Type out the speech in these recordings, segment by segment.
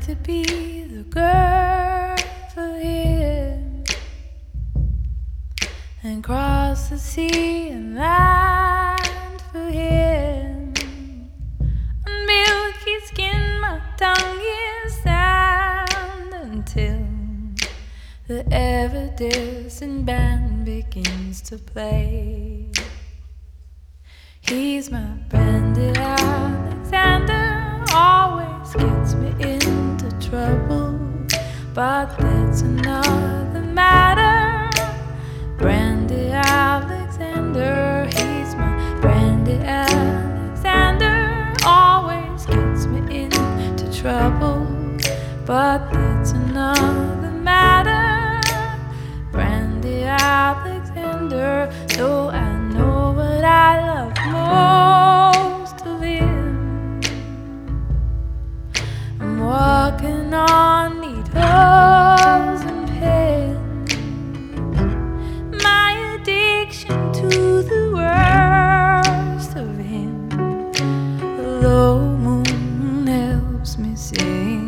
to be the girl for him and cross the sea and land for him. On milky skin my tongue is sand until the ever-distant band begins to play. He's my branded Alexander, always gets me into trouble, but that's another matter. Branded Alexander, he's my branded Alexander, always gets me into trouble, but that's another matter. Branded Alexander, though I know what I love most of him. I'm walking on needles and pins. My addiction to the worst of him. The low moon helps me sing.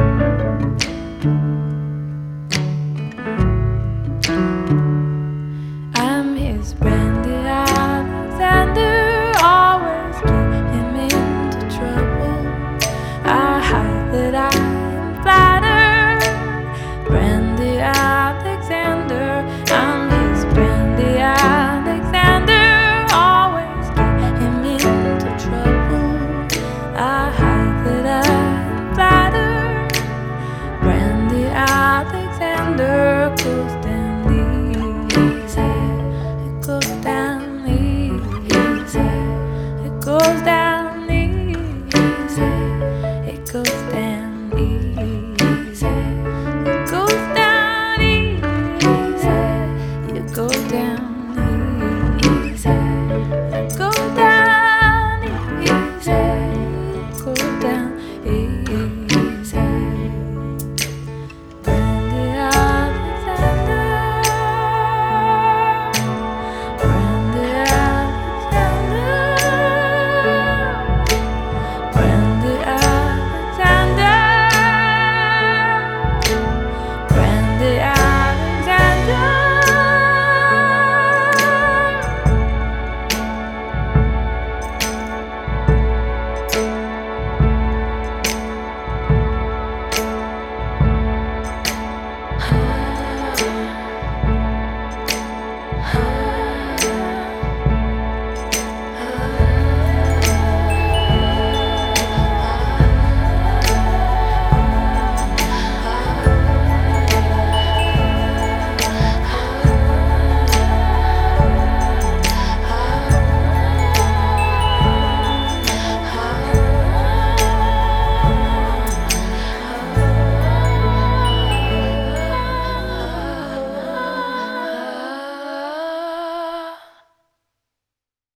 I'm his branded Alexander, always get him into trouble. I hide that I am flattered. Branded Alexander, I'm his branded Alexander, always get him into trouble. I hide that I am flattered. Branded Alexander, 'cause